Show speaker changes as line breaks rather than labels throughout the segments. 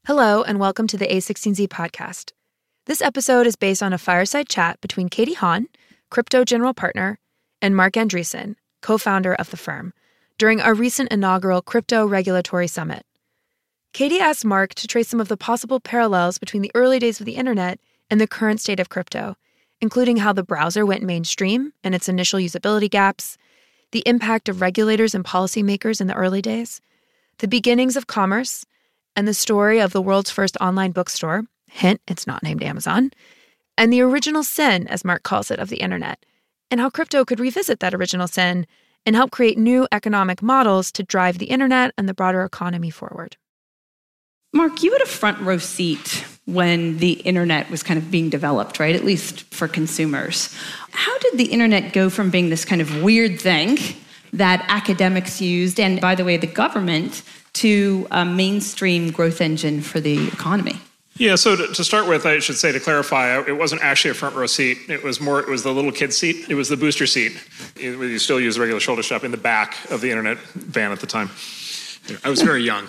Hello, and welcome to the A16Z podcast. This episode is based on a fireside chat between Katie Haun, crypto general partner, and Marc Andreessen, co-founder of the firm, during our recent inaugural Crypto Regulatory Summit. Katie asked Marc to trace some of the possible parallels between the early days of the internet and the current state of crypto, including how the browser went mainstream and its initial usability gaps, the impact of regulators and policymakers in the early days, the beginnings of commerce, and the story of the world's first online bookstore, hint, it's not named Amazon, and the original sin, as Marc calls it, of the internet, and how crypto could revisit that original sin and help create new economic models to drive the internet and the broader economy forward.
Marc, you had a front row seat when the internet was kind of being developed, right? At least for consumers. How did the internet go from being this kind of weird thing that academics used, and by the way, the government, to a mainstream growth engine for the economy?
Yeah, so to start with, I should say, to clarify, it wasn't actually a front row seat. It was the little kid seat. It was the booster seat. You still use the regular shoulder strap in the back of the internet van at the time. I was very young.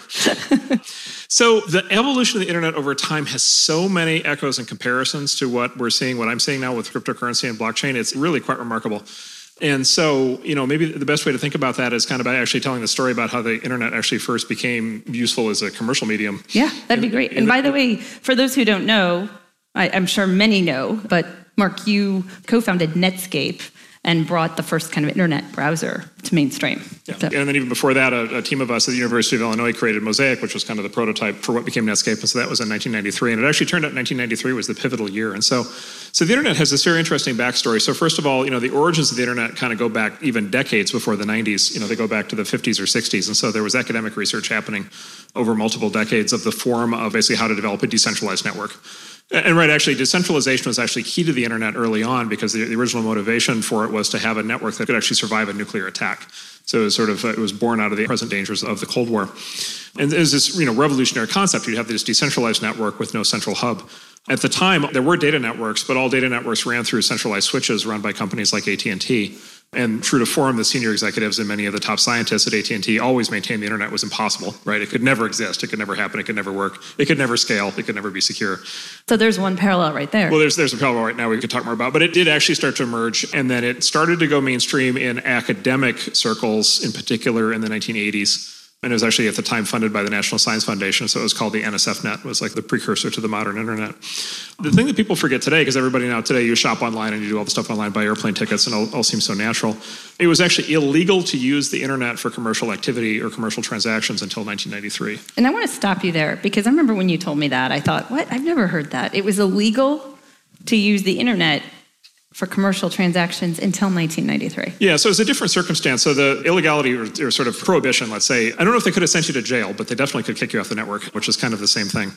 So the evolution of the internet over time has so many echoes and comparisons to what I'm seeing now with cryptocurrency and blockchain. It's really quite remarkable. And so, maybe the best way to think about that is kind of by actually telling the story about how the internet actually first became useful as a commercial medium.
Yeah, that'd be great. And by the way, for those who don't know, I'm sure many know, but Marc, you co-founded Netscape and brought the first kind of internet browser to mainstream.
Yeah. So. And then even before that, a team of us at the University of Illinois created Mosaic, which was kind of the prototype for what became Netscape. And so that was in 1993. And it actually turned out 1993 was the pivotal year. And so the internet has this very interesting backstory. So first of all, the origins of the internet kind of go back even decades before the 90s. They go back to the 50s or 60s. And so there was academic research happening over multiple decades of the form of basically how to develop a decentralized network. And right, actually, decentralization was actually key to the internet early on because the original motivation for it was to have a network that could actually survive a nuclear attack. So it was born out of the present dangers of the Cold War. And it was this revolutionary concept. You'd have this decentralized network with no central hub. At the time, there were data networks, but all data networks ran through centralized switches run by companies like AT&T. And true to form, the senior executives and many of the top scientists at AT&T always maintained the internet was impossible, right? It could never exist. It could never happen. It could never work. It could never scale. It could never be secure.
So there's one parallel right there.
Well, there's a parallel right now we could talk more about. But it did actually start to emerge. And then it started to go mainstream in academic circles, in particular in the 1980s. And it was actually at the time funded by the National Science Foundation. So it was called the NSFNet. It was like the precursor to the modern internet. The thing that people forget today, because everybody now today, you shop online and you do all the stuff online, buy airplane tickets, and it all seems so natural. It was actually illegal to use the internet for commercial activity or commercial transactions until 1993.
And I want to stop you there, because I remember when you told me that, I thought, what? I've never heard that. It was illegal to use the internet for commercial transactions until 1993.
Yeah, so it's a different circumstance. So the illegality or sort of prohibition, let's say, I don't know if they could have sent you to jail, but they definitely could kick you off the network, which is kind of the same thing,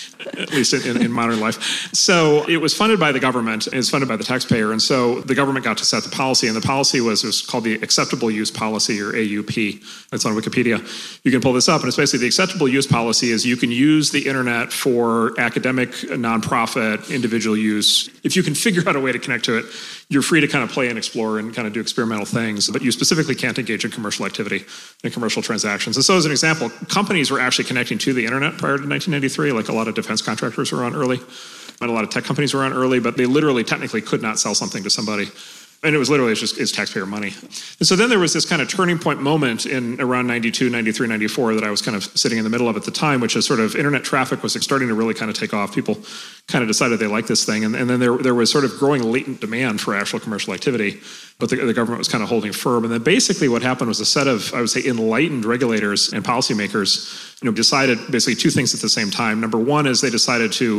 at least in modern life. So it was funded by the government. It was funded by the taxpayer. And so the government got to set the policy. And the policy was called the Acceptable Use Policy, or AUP. It's on Wikipedia. You can pull this up. And it's basically the acceptable use policy is you can use the internet for academic, nonprofit, individual use. If you can figure out a way to connect to it, you're free to kind of play and explore and kind of do experimental things, but you specifically can't engage in commercial activity and commercial transactions. And so as an example, companies were actually connecting to the internet prior to 1993, like a lot of defense contractors were on early, and a lot of tech companies were on early, but they literally technically could not sell something to somebody. And it was literally it's taxpayer money. And so then there was this kind of turning point moment in around 92, 93, 94 that I was kind of sitting in the middle of at the time, which is sort of internet traffic was starting to really kind of take off. People kind of decided they liked this thing. And then there was sort of growing latent demand for actual commercial activity, but the government was kind of holding firm. And then basically what happened was a set of, I would say, enlightened regulators and policymakers decided basically two things at the same time. Number one is they decided to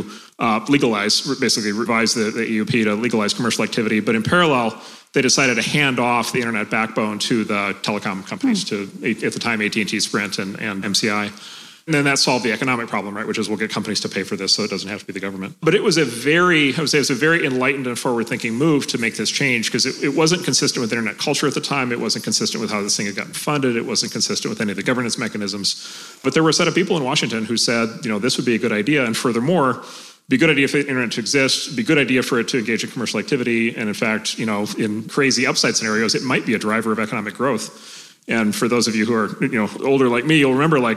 revise the EUP to legalize commercial activity. But in parallel, they decided to hand off the internet backbone to the telecom companies, to at the time AT&T, Sprint, and MCI. And then that solved the economic problem, right? Which is we'll get companies to pay for this, so it doesn't have to be the government. But it was a very enlightened and forward-thinking move to make this change because it wasn't consistent with internet culture at the time. It wasn't consistent with how this thing had gotten funded. It wasn't consistent with any of the governance mechanisms. But there were a set of people in Washington who said, this would be a good idea. And furthermore, be a good idea for the internet to exist, be a good idea for it to engage in commercial activity. And in fact, in crazy upside scenarios, it might be a driver of economic growth. And for those of you who are older like me, you'll remember like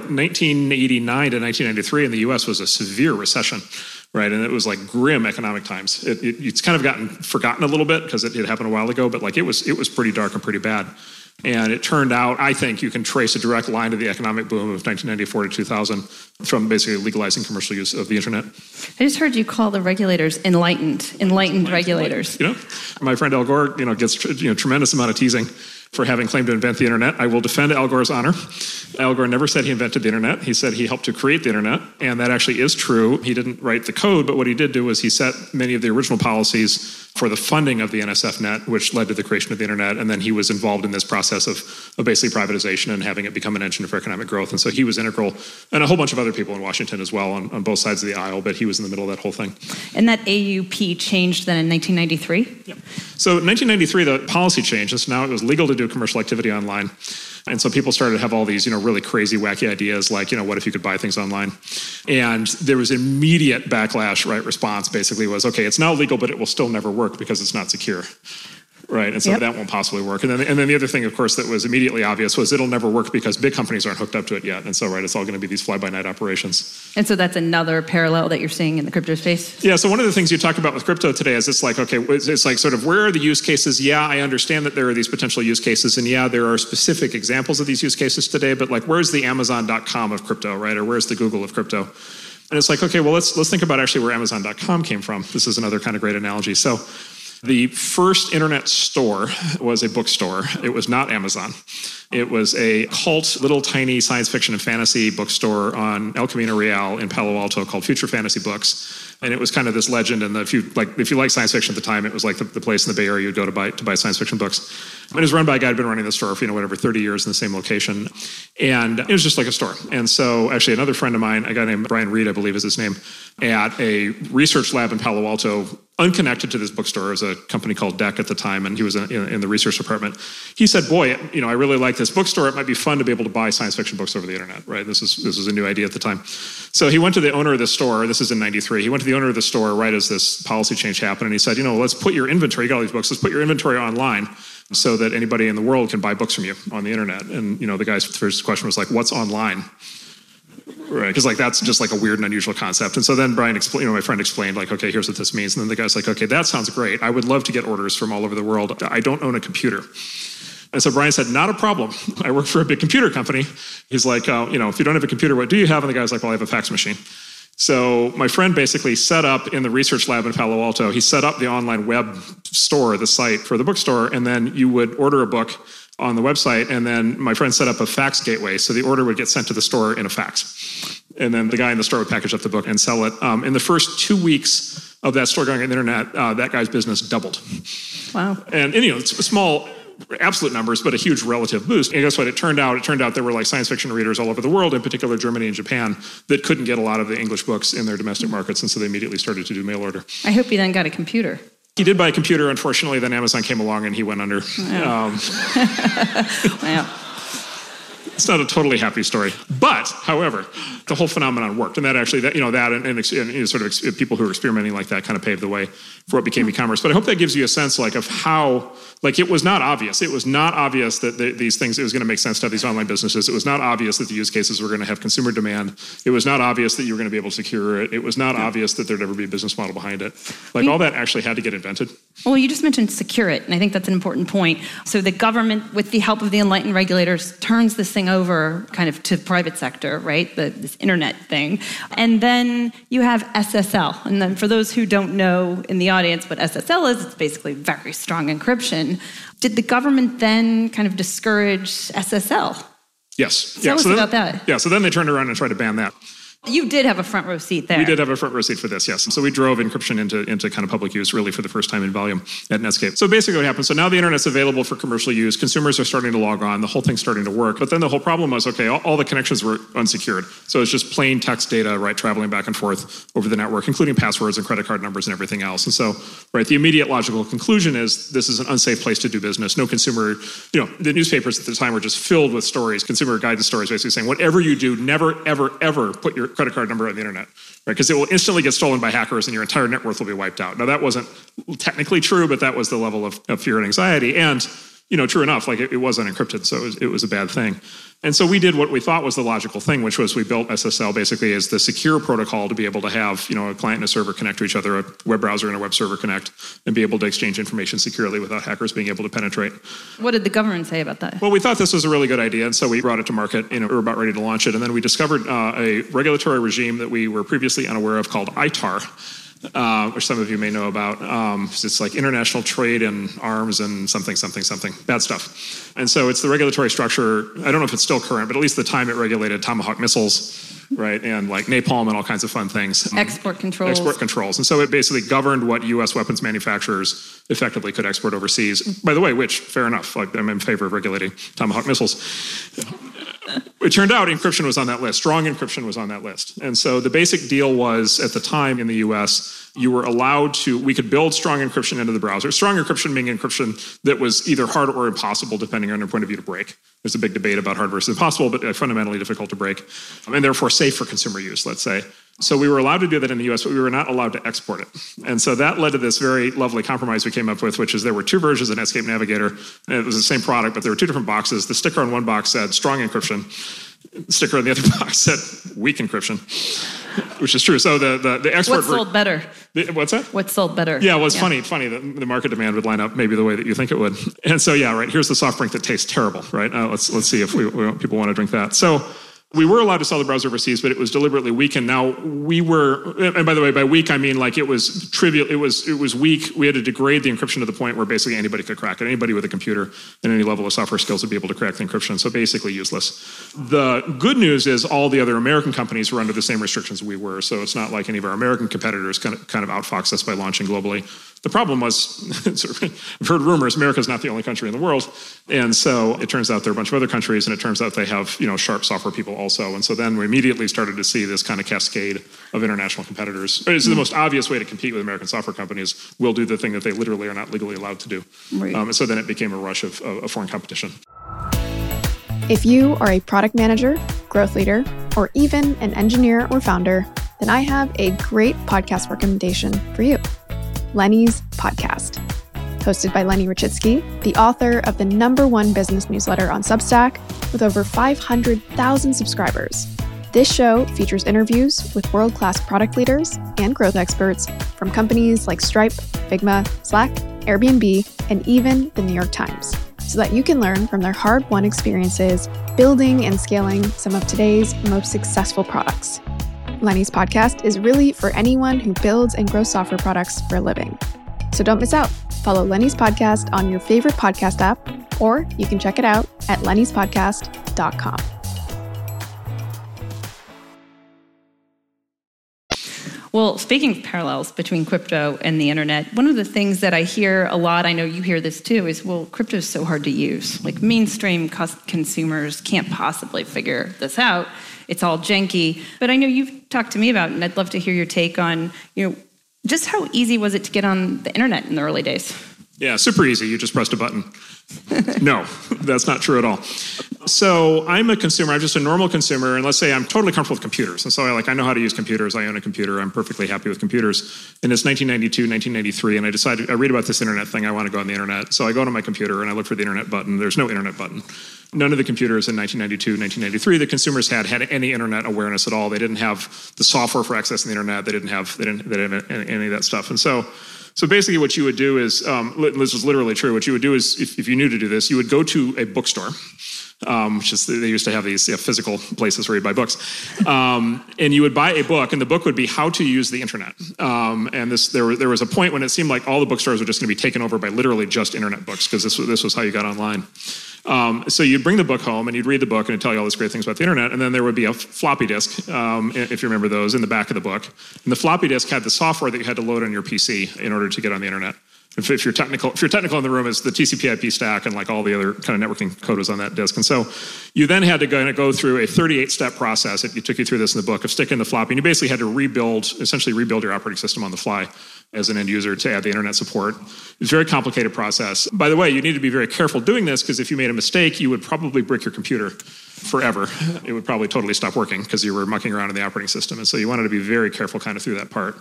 1989 to 1993 in the U.S. was a severe recession, right? And it was like grim economic times. It's kind of gotten forgotten a little bit because it happened a while ago, but like it was pretty dark and pretty bad. And it turned out, I think you can trace a direct line to the economic boom of 1994 to 2000 from basically legalizing commercial use of the internet.
I just heard you call the regulators enlightened regulators.
My friend Al Gore, gets tremendous amount of teasing for having claimed to invent the internet. I will defend Al Gore's honor. Al Gore never said he invented the internet. He said he helped to create the internet, and that actually is true. He didn't write the code, but what he did do was he set many of the original policies for the funding of the NSFNet, which led to the creation of the internet, and then he was involved in this process of basically privatization and having it become an engine for economic growth. And so he was integral, and a whole bunch of other people in Washington as well on both sides of the aisle, but he was in the middle of that whole thing.
And that AUP changed then in 1993?
Yeah. So in 1993, the policy changed, and so now it was legal to do commercial activity online. And so people started to have all these, really crazy, wacky ideas like, what if you could buy things online? And there was immediate backlash, right? Response basically was, okay, it's now legal, but it will still never work because it's not secure. Right, and so that won't possibly work. And then the other thing, of course, that was immediately obvious was it'll never work because big companies aren't hooked up to it yet. And so, it's all going to be these fly-by-night operations.
And so that's another parallel that you're seeing in the crypto space?
Yeah, so one of the things you talk about with crypto today is it's like, okay, it's like sort of where are the use cases? Yeah, I understand that there are these potential use cases, and yeah, there are specific examples of these use cases today, but like where's the Amazon.com of crypto, right? Or where's the Google of crypto? And it's like, okay, well, let's think about actually where Amazon.com came from. This is another kind of great analogy. So the first internet store was a bookstore. It was not Amazon. It was a cult, little tiny science fiction and fantasy bookstore on El Camino Real in Palo Alto called Future Fantasy Books. And it was kind of this legend. And if you like science fiction at the time, it was like the place in the Bay Area you'd go to buy science fiction books. And it was run by a guy who'd been running the store for 30 years in the same location. And it was just like a store. And so actually another friend of mine, a guy named Brian Reed, I believe is his name, at a research lab in Palo Alto, unconnected to this bookstore, as a company called DEC at the time, and he was in the research department. He said, boy, I really like this bookstore. It might be fun to be able to buy science fiction books over the internet, right? This was a new idea at the time. So he went to the owner of the store. This is in 93. He went to the owner of the store right as this policy change happened, and he said, let's put your inventory, you got all these books, let's put your inventory online so that anybody in the world can buy books from you on the internet. And, the guy's first question was like, what's online? Right, because that's just like a weird and unusual concept. And so then Brian explained, my friend explained like, okay, here's what this means. And then the guy's like, okay, that sounds great. I would love to get orders from all over the world. I don't own a computer. And so Brian said, not a problem. I work for a big computer company. He's like, if you don't have a computer, what do you have? And the guy's like, well, I have a fax machine. So my friend basically set up in the research lab in Palo Alto, he set up the online web store, the site for the bookstore, and then you would order a book on the website, and then my friend set up a fax gateway, so the order would get sent to the store in a fax. And then the guy in the store would package up the book and sell it. In the first 2 weeks of that store going on the internet, that guy's business doubled.
Wow.
And it's small absolute numbers, but a huge relative boost. And guess what? It turned out there were like science fiction readers all over the world, in particular Germany and Japan, that couldn't get a lot of the English books in their domestic markets, and so they immediately started to do mail order.
I hope he then got a computer.
He did buy a computer. Unfortunately, then Amazon came along and he went under.
Wow. Wow.
It's not a totally happy story. But, however, the whole phenomenon worked. And that actually, and sort of people who are experimenting like that kind of paved the way for what became e-commerce. But I hope that gives you a sense of how, it was not obvious. It was not obvious that these things, it was going to make sense to have these online businesses. It was not obvious that the use cases were going to have consumer demand. It was not obvious that you were going to be able to secure it. It was not obvious that there'd ever be a business model behind it. All that actually had to get invented.
Well, you just mentioned secure it, and I think that's an important point. So the government, with the help of the enlightened regulators, turns this thing over kind of to private sector, right? This internet thing. And then you have SSL. And then for those who don't know in the audience what SSL is, it's basically very strong encryption. Did the government then kind of discourage SSL?
Yes.
Tell us about that.
Yeah, so then they turned around and tried to ban that.
You did have a front row seat there.
We did have a front row seat for this, yes. So we drove encryption into kind of public use really for the first time in volume at Netscape. So basically what happened, so now the internet's available for commercial use. Consumers are starting to log on. The whole thing's starting to work. But then the whole problem was, okay, all the connections were unsecured. So it's just plain text data, right, traveling back and forth over the network, including passwords and credit card numbers and everything else. And so, right, the immediate logical conclusion is this is an unsafe place to do business. No consumer, the newspapers at the time were just filled with stories, consumer guidance stories, basically saying, whatever you do, never, ever, ever put your credit card number on the internet, right? Because it will instantly get stolen by hackers and your entire net worth will be wiped out. Now, that wasn't technically true, but that was the level of fear and anxiety. And true enough, like it wasn't encrypted, so it was a bad thing. And so we did what we thought was the logical thing, which was we built SSL basically as the secure protocol to be able to have, a client and a server connect to each other, a web browser and a web server connect, and be able to exchange information securely without hackers being able to penetrate.
What did the government say about that?
Well, we thought this was a really good idea, and so we brought it to market. We were about ready to launch it, and then we discovered a regulatory regime that we were previously unaware of called ITAR, which some of you may know about. It's like International Trade in Arms and something, bad stuff. And so it's the regulatory structure. I don't know if it's still current, but at least the time it regulated Tomahawk missiles, right? And like napalm and all kinds of fun things.
Export controls.
And so it basically governed what U.S. weapons manufacturers effectively could export overseas. By the way, which, fair enough, I'm in favor of regulating Tomahawk missiles. It turned out encryption was on that list. Strong encryption was on that list. And so the basic deal was, at the time in the US, we could build strong encryption into the browser. Strong encryption being encryption that was either hard or impossible, depending on your point of view, to break. There's a big debate about hard versus impossible, but fundamentally difficult to break, and therefore safe for consumer use, let's say. So we were allowed to do that in the US, but we were not allowed to export it. And so that led to this very lovely compromise we came up with, which is there were two versions of Netscape Navigator. And it was the same product, but there were two different boxes. The sticker on one box said strong encryption. The sticker on the other box said weak encryption, which is true. So the export...
What sold better?
What's that?
What sold better?
Yeah, well, it's funny that the market demand would line up maybe the way that you think it would. And so, yeah, right, here's the soft drink that tastes terrible, right? Let's see if people want to drink that. So we were allowed to sell the browser overseas, but it was deliberately weak. And now we were, and by the way, by weak, I mean like it was trivial. It was weak. We had to degrade the encryption to the point where basically anybody could crack it. Anybody with a computer and any level of software skills would be able to crack the encryption. So basically useless. The good news is all the other American companies were under the same restrictions we were. So it's not like any of our American competitors kind of outfoxed us by launching globally. The problem was, I've heard rumors, America's not the only country in the world. And so it turns out there are a bunch of other countries, and it turns out they have, sharp software people also. And so then we immediately started to see this kind of cascade of international competitors. It's the most obvious way to compete with American software companies. Will do the thing that they literally are not legally allowed to do.
Right.
And so then it became a rush of foreign competition.
If you are a product manager, growth leader, or even an engineer or founder, then I have a great podcast recommendation for you. Lenny's Podcast. Hosted by Lenny Rachitsky, the author of the #1 business newsletter on Substack with over 500,000 subscribers. This show features interviews with world-class product leaders and growth experts from companies like Stripe, Figma, Slack, Airbnb, and even the New York Times, so that you can learn from their hard-won experiences building and scaling some of today's most successful products. Lenny's Podcast is really for anyone who builds and grows software products for a living. So don't miss out. Follow Lenny's Podcast on your favorite podcast app, or you can check it out at lennyspodcast.com.
Well, speaking of parallels between crypto and the internet, one of the things that I hear a lot, I know you hear this too, is, well, crypto is so hard to use. Like mainstream consumers can't possibly figure this out. It's all janky. But I know you've talked to me about it, and I'd love to hear your take on, just how easy was it to get on the internet in the early days?
Yeah, super easy. You just pressed a button. No, that's not true at all. So I'm a consumer. I'm just a normal consumer. And let's say I'm totally comfortable with computers. And so I know how to use computers. I own a computer. I'm perfectly happy with computers. And it's 1992, 1993. And I decided, I read about this internet thing. I want to go on the internet. So I go to my computer and I look for the internet button. There's no internet button. None of the computers in 1992, 1993, the consumers had any internet awareness at all. They didn't have the software for accessing the internet. They didn't have any of that stuff. And so basically what you would do is, this is literally true, what you would do is, if you knew to do this, you would go to a bookstore, which is, they used to have these physical places where you'd buy books, and you would buy a book, and the book would be how to use the internet. And there was a point when it seemed like all the bookstores were just going to be taken over by literally just internet books, because this was how you got online. So you'd bring the book home and you'd read the book and it'd tell you all these great things about the internet. And then there would be a floppy disk, if you remember those, in the back of the book. And the floppy disk had the software that you had to load on your PC in order to get on the internet. If you're technical in the room, it's the TCP/IP stack and like all the other kind of networking code was on that disk. And so you then had to go through a 38-step process. It took you through this in the book of sticking the floppy. And you basically had to essentially rebuild your operating system on the fly as an end user to add the internet support. It's a very complicated process. By the way, you need to be very careful doing this, because if you made a mistake, you would probably brick your computer forever. It would probably totally stop working because you were mucking around in the operating system. And so you wanted to be very careful kind of through that part.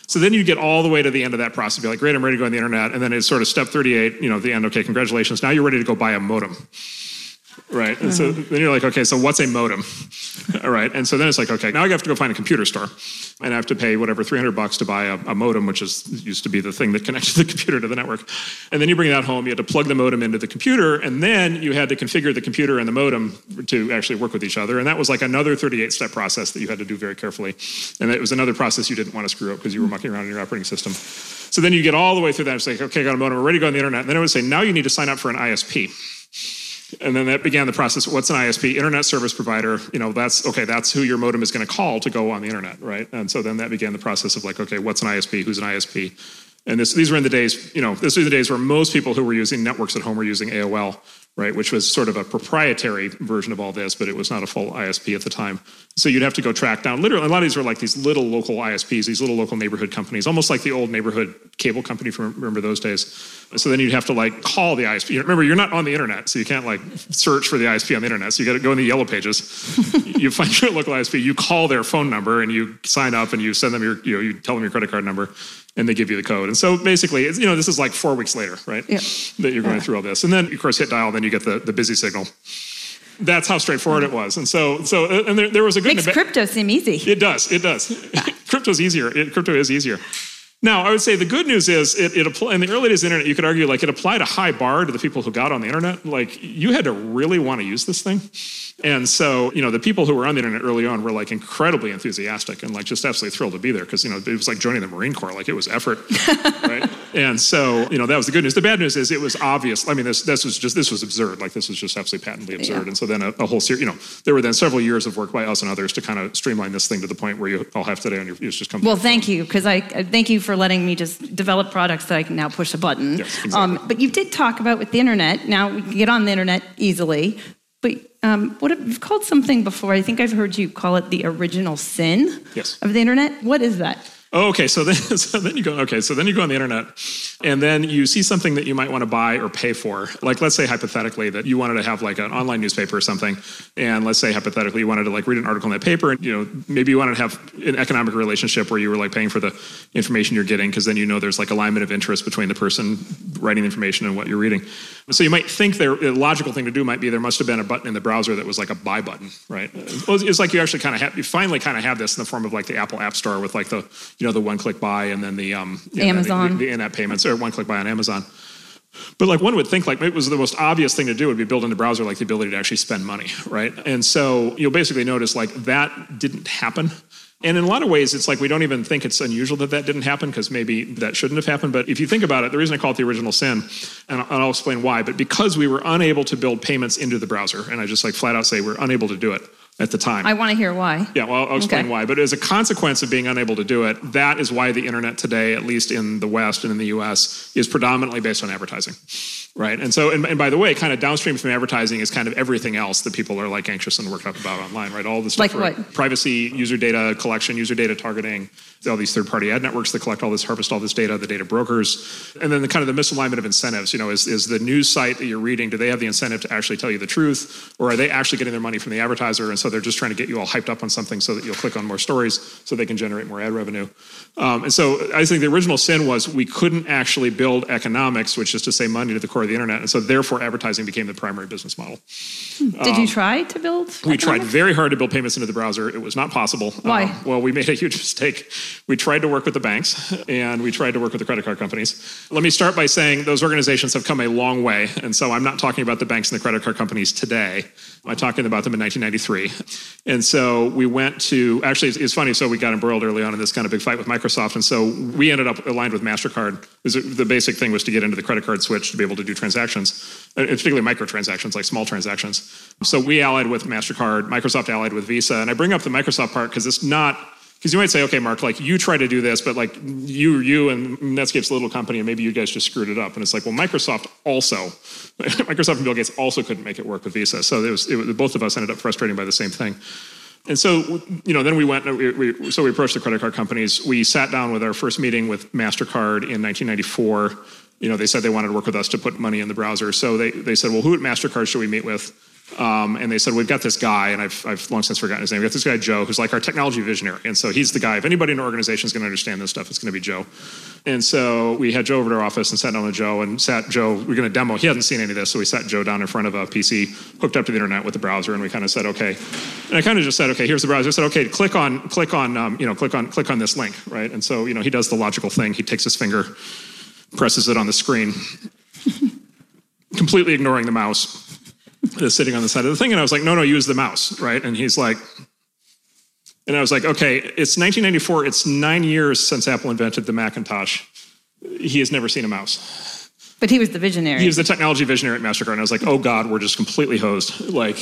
So then you get all the way to the end of that process, be like, great, I'm ready to go on the internet. And then it's sort of step 38, at the end, okay, congratulations. Now you're ready to go buy a modem. Right. And so then you're like, okay, so what's a modem? All right. And so then it's like, okay, now I have to go find a computer store and I have to pay whatever, $300 to buy a modem, which used to be the thing that connected the computer to the network. And then you bring that home, you had to plug the modem into the computer, and then you had to configure the computer and the modem to actually work with each other. And that was like another 38-step process that you had to do very carefully. And it was another process you didn't want to screw up because you were mucking around in your operating system. So then you get all the way through that. It's like, okay, I got a modem, we're ready to go on the internet. And then it would say, now you need to sign up for an ISP. And then that began the process. What's an ISP? Internet service provider. That's who your modem is going to call to go on the internet, right? And so then that began the process of like, okay, what's an ISP? Who's an ISP? And these were in the days, this was the days where most people who were using networks at home were using AOL, right? Which was sort of a proprietary version of all this, but it was not a full ISP at the time. So you'd have to go track down, literally, a lot of these were like these little local ISPs, these little local neighborhood companies, almost like the old neighborhood cable company from, remember those days. So then you'd have to like call the ISP. Remember, you're not on the internet, so you can't like search for the ISP on the internet. So you got to go in the yellow pages. You find your local ISP, you call their phone number and you sign up and you send them you tell them your credit card number and they give you the code. And so basically, this is like 4 weeks later, right? Yeah. That you're going through all this. And then, of course, hit dial, then you get the busy signal. That's how straightforward it was. And so there was a good...
Makes crypto seem easy.
It does. Crypto's easier. Crypto is easier. Now, I would say the good news is in the early days of the internet, you could argue like it applied a high bar to the people who got on the internet. Like you had to really want to use this thing. And so, the people who were on the internet early on were like incredibly enthusiastic and like just absolutely thrilled to be there because, it was like joining the Marine Corps, like it was effort, right? And so, that was the good news. The bad news is it was obvious. I mean, this was absurd. Like this was just absolutely patently absurd. Yeah. And so then a whole series, there were then several years of work by us and others to kind of streamline this thing to the point where you all have today on your, it's just come.
Well, thank you, because I thank you for letting me just develop products that I can now push a button.
Yes, exactly.
But you did talk about with the internet. Now we can get on the internet easily. But you've called something before. I think I've heard you call it the original sin of the internet. What is that?
Oh, okay. So then you go on the internet and then you see something that you might want to buy or pay for. Like, let's say hypothetically that you wanted to have like an online newspaper or something. And let's say hypothetically you wanted to like read an article in that paper and, maybe you wanted to have an economic relationship where you were like paying for the information you're getting because then there's like alignment of interest between the person writing the information and what you're reading. So you might think the logical thing to do might be there must have been a button in the browser that was like a buy button, right? Well, it's like you actually you finally kind of have this in the form of like the Apple App Store with like the one-click buy and then the
Amazon,
the in-app payments, or one-click buy on Amazon. But like one would think like it was the most obvious thing to do would be build in the browser like the ability to actually spend money, right? And so you'll basically notice like that didn't happen. And in a lot of ways, it's like we don't even think it's unusual that didn't happen because maybe that shouldn't have happened. But if you think about it, the reason I call it the original sin, and I'll explain why, but because we were unable to build payments into the browser, and I just like flat out say we're unable to do it at the time.
I want to hear why.
Yeah, well, I'll explain why. But as a consequence of being unable to do it, that is why the internet today, at least in the West and in the US, is predominantly based on advertising. Right. And so, and by the way, kind of downstream from advertising is kind of everything else that people are like anxious and worked up about online, right? All the stuff
like what?
Privacy, user data collection, user data targeting, all these third-party ad networks that collect all this, harvest all this data, the data brokers, and then the kind of the misalignment of incentives. Is the news site that you're reading, do they have the incentive to actually tell you the truth, or are they actually getting their money from the advertiser? And so they're just trying to get you all hyped up on something so that you'll click on more stories so they can generate more ad revenue. And so I think the original sin was we couldn't actually build economics, which is to say money, to the core of the internet. And so therefore advertising became the primary business model.
Did you try to build economics?
We tried very hard to build payments into the browser. It was not possible.
Why?
Well, we made a huge mistake. We tried to work with the banks and we tried to work with the credit card companies. Let me start by saying those organizations have come a long way. And so I'm not talking about the banks and the credit card companies today. I'm talking about them in 1993. And so we went to, actually it's funny, so we got embroiled early on in this kind of big fight with Microsoft. And so we ended up aligned with MasterCard. The basic thing was to get into the credit card switch to be able to do transactions, particularly microtransactions, like small transactions. So we allied with MasterCard, Microsoft allied with Visa. And I bring up the Microsoft part because it's not, because you might say, okay, Mark, like you try to do this, but like you and Netscape's a little company and maybe you guys just screwed it up. And it's like, well, Microsoft and Bill Gates also couldn't make it work with Visa. So both of us ended up frustrated by the same thing. And so, then we approached the credit card companies. We sat down with our first meeting with MasterCard in 1994. They said they wanted to work with us to put money in the browser. So they said, well, who at MasterCard should we meet with? And they said, we've got this guy, and I've long since forgotten his name. We've got this guy, Joe, who's like our technology visionary. And so he's the guy. If anybody in our organization is going to understand this stuff, it's going to be Joe. And so we had Joe over to our office and sat down with Joe we're going to demo. He hasn't seen any of this, so we sat Joe down in front of a PC, hooked up to the internet with the browser, and we kind of said, okay. And I kind of just said, okay, here's the browser. I said, okay, click on this link, right? And so, he does the logical thing. He takes his finger, presses it on the screen, completely ignoring the mouse that's sitting on the side of the thing. And I was like, no, use the mouse, right? And he's like, and I was like, okay, it's 1994. It's 9 years since Apple invented the Macintosh. He has never seen a mouse.
But he was the visionary.
He was the technology visionary at MasterCard. And I was like, oh God, we're just completely hosed. Like,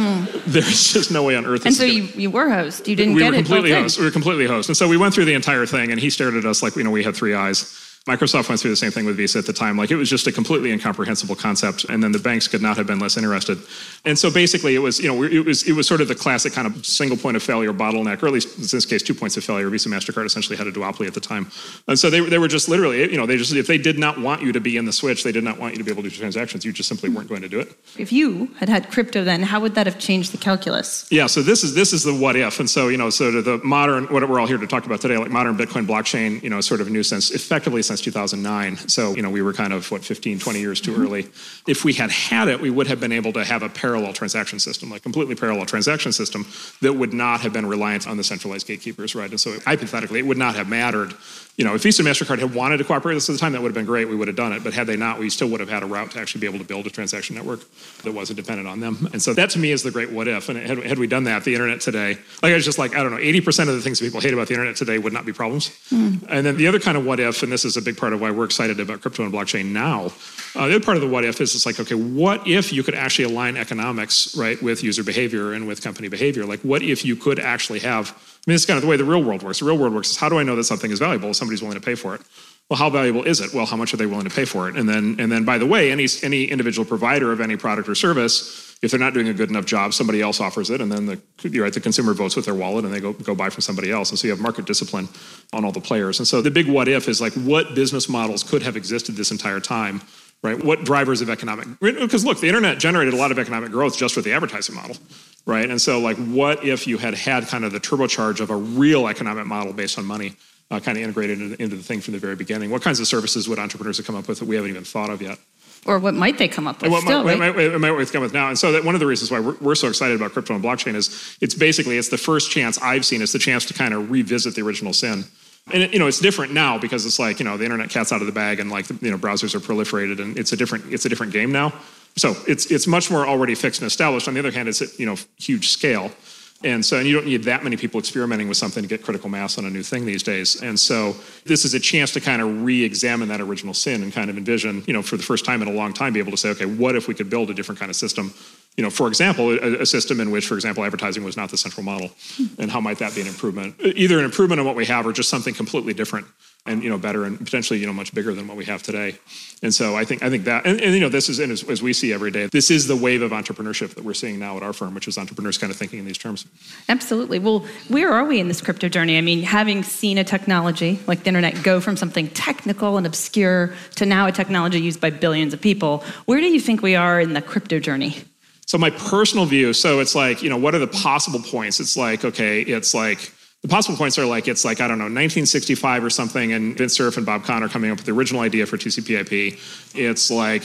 there's just no way on earth.
And so you were hosed. You didn't get it.
We were completely hosed. And so we went through the entire thing, and he stared at us like, we had three eyes. Microsoft went through the same thing with Visa at the time. Like, it was just a completely incomprehensible concept, and then the banks could not have been less interested. And so basically, it was sort of the classic kind of single point of failure bottleneck, or at least in this case, 2 points of failure. Visa, MasterCard essentially had a duopoly at the time, and so they were just literally, if they did not want you to be in the switch, they did not want you to be able to do transactions. You just simply weren't going to do it.
If you had crypto, then how would that have changed the calculus?
Yeah, so this is the what if, and so so to the modern, what we're all here to talk about today, like modern Bitcoin blockchain, sort of new effectively since 2009. So, we were kind of, 15, 20 years too early. If we had it, we would have been able to have a parallel transaction system, like completely parallel transaction system that would not have been reliant on the centralized gatekeepers, right? And so hypothetically, it would not have mattered. If Visa and MasterCard had wanted to cooperate with us at the time, that would have been great. We would have done it. But had they not, we still would have had a route to actually be able to build a transaction network that wasn't dependent on them. And so that to me is the great what if. And had we done that, the internet today, like I was just like, 80% of the things that people hate about the internet today would not be problems. And then the other kind of what if, and this is a big part of why we're excited about crypto and blockchain now, the other part of the what if is it's like, okay, what if you could actually align economics, right, with user behavior and with company behavior? Like, what if you could actually have, this is kind of the way the real world works. The real world works is, how do I know that something is valuable? Somebody's willing to pay for it. Well, how valuable is it? Well, how much are they willing to pay for it? And then by the way, any individual provider of any product or service, if they're not doing a good enough job, somebody else offers it, and then the consumer votes with their wallet, and they go buy from somebody else. And so you have market discipline on all the players. And so the big what if is like, what business models could have existed this entire time, right? What drivers of economic, because look, the internet generated a lot of economic growth just with the advertising model, right? And so like, what if you had kind of the turbocharge of a real economic model based on money, kind of integrated into the thing from the very beginning? What kinds of services would entrepreneurs have come up with that we haven't even thought of yet?
Or what might they come up with
what
still,
might
right?
come with now. And so that one of the reasons why we're so excited about crypto and blockchain is it's the first chance I've seen. It's the chance to kind of revisit the original sin. And it's different now because it's like, the internet cat's out of the bag, and like, browsers are proliferated, and it's a different game now. So it's much more already fixed and established. On the other hand, it's at, huge scale. And so you don't need that many people experimenting with something to get critical mass on a new thing these days. And so this is a chance to kind of re-examine that original sin and kind of envision, for the first time in a long time, be able to say, okay, what if we could build a different kind of system? For example, a system in which, for example, advertising was not the central model. And how might that be an improvement? Either an improvement on what we have, or just something completely different and, better, and potentially, much bigger than what we have today. And so I think that, and this is, and as we see every day, this is the wave of entrepreneurship that we're seeing now at our firm, which is entrepreneurs kind of thinking in these terms.
Absolutely. Well, where are we in this crypto journey? I mean, having seen a technology like the internet go from something technical and obscure to now a technology used by billions of people, where do you think we are in the crypto journey?
So my personal view, so it's like, what are the possible points? It's like, okay, the possible points are like, it's like, I don't know, 1965 or something, and Vint Cerf and Bob Kahn are coming up with the original idea for TCP/IP. It's like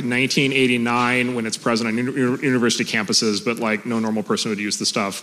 1989 when it's present on university campuses, but like no normal person would use the stuff.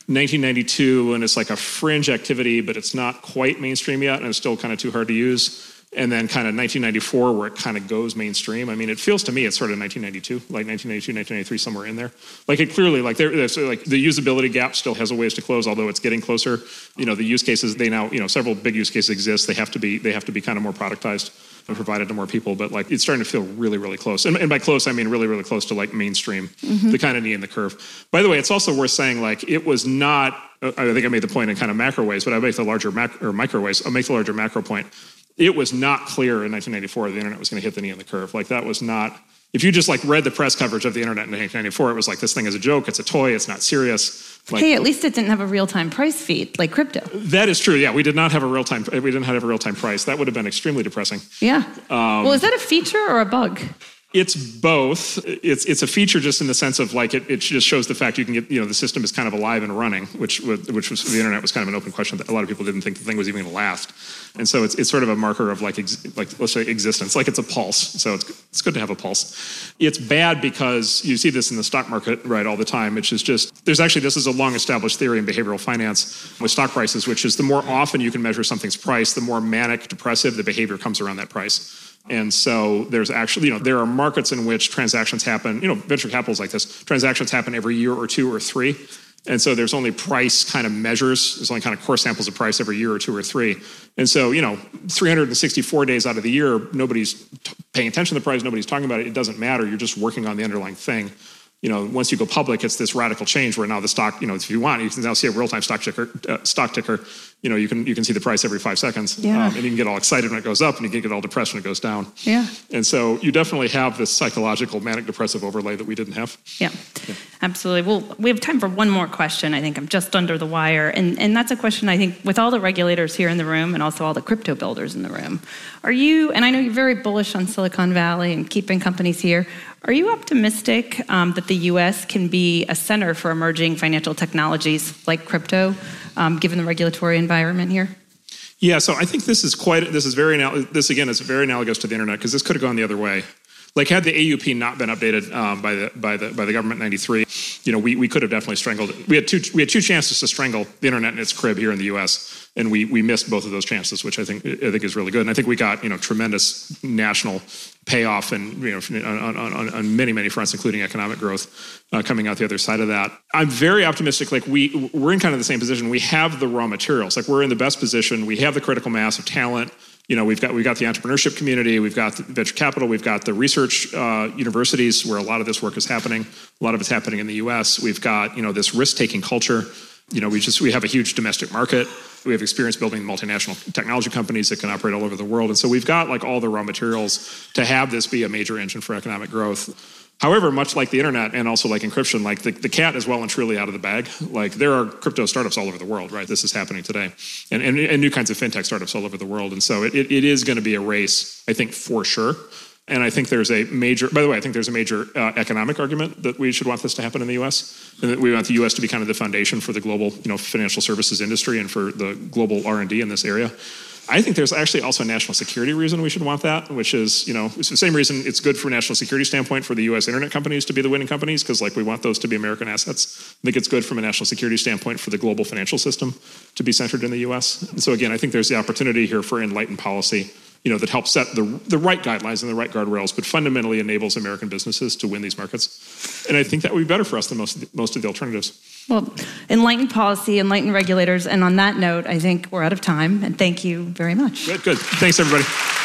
1992 when it's like a fringe activity, but it's not quite mainstream yet, and it's still kind of too hard to use. And then kind of 1994 where it kind of goes mainstream. I mean, it feels to me it's sort of 1992, like 1992, 1993, somewhere in there. Like it clearly, like there's like the usability gap still has a ways to close, although it's getting closer. The use cases, they now, several big use cases exist. They have to be kind of more productized and provided to more people, but like it's starting to feel really, really close. And by close, I mean really, really close to like mainstream, the kind of knee in the curve. By the way, it's also worth saying like it was not, I think I made the point in kind of macro ways, but I make the larger micro ways. I'll make the larger macro point. It was not clear in 1994 the internet was going to hit the knee in the curve. Like that was not, if you just like read the press coverage of the internet in 1994, it was like, this thing is a joke, it's a toy, it's not serious. Like,
hey, at least it didn't have a real-time price feed like crypto. That
is true. Yeah, we didn't have a real-time price. That would have been extremely depressing.
Yeah. Well, is that a feature or a bug?
It's both. It's a feature just in the sense of like it just shows the fact you can get, the system is kind of alive and running, which was the internet was kind of an open question that a lot of people didn't think the thing was even going to last. And so it's sort of a marker of like let's say existence, like it's a pulse. So it's good to have a pulse. It's bad because you see this in the stock market, right, all the time, which is just, this is a long established theory in behavioral finance with stock prices, which is the more often you can measure something's price, the more manic depressive the behavior comes around that price. And so there's actually, there are markets in which transactions happen, venture capital is like this, transactions happen every year or two or three. And so there's only price kind of measures. There's only kind of core samples of price every year or two or three. And so, 364 days out of the year, nobody's paying attention to the price, nobody's talking about it. It doesn't matter. You're just working on the underlying thing. Once you go public, it's this radical change where now the stock, if you want, you can now see a real-time stock ticker. You can see the price every 5 seconds.
Yeah.
And you can get all excited when it goes up, and you can get all depressed when it goes down.
Yeah.
And so you definitely have this psychological manic depressive overlay that we didn't have.
Yeah, absolutely. Well, we have time for one more question. I think I'm just under the wire. And that's a question, I think, with all the regulators here in the room and also all the crypto builders in the room. Are you, and I know you're very bullish on Silicon Valley and keeping companies here, are you optimistic that the U.S. can be a center for emerging financial technologies like crypto, given the regulatory environment here?
Yeah, so I think this is very analogous to the internet, because this could have gone the other way. Like, had the AUP not been updated by the government in '93, we could have definitely strangled it. We had two chances to strangle the internet in its crib here in the U.S., and we missed both of those chances, which I think is really good. And I think we got tremendous national payoff and on many fronts, including economic growth, coming out the other side of that. I'm very optimistic. Like we're in kind of the same position. We have the raw materials. Like, we're in the best position. We have the critical mass of talent. We've got the entrepreneurship community, we've got the venture capital, we've got the research universities where a lot of this work is happening. A lot of it's happening in the U.S. We've got this risk-taking culture. We have a huge domestic market. We have experience building multinational technology companies that can operate all over the world, and so we've got like all the raw materials to have this be a major engine for economic growth. However, much like the internet and also like encryption, like the cat is well and truly out of the bag. Like, there are crypto startups all over the world, right? This is happening today. And new kinds of fintech startups all over the world. And so it is going to be a race, I think, for sure. And I think there's a major economic argument that we should want this to happen in the U.S. and that we want the U.S. to be kind of the foundation for the global, financial services industry and for the global R&D in this area. I think there's actually also a national security reason we should want that, which is, it's the same reason it's good from a national security standpoint for the U.S. internet companies to be the winning companies, because we want those to be American assets. I think it's good from a national security standpoint for the global financial system to be centered in the U.S. And so again, I think there's the opportunity here for enlightened policy, that helps set the right guidelines and the right guardrails, but fundamentally enables American businesses to win these markets. And I think that would be better for us than most of the alternatives.
Well, enlightened policy, enlightened regulators, and on that note, I think we're out of time, and thank you very much.
Good. Thanks, everybody.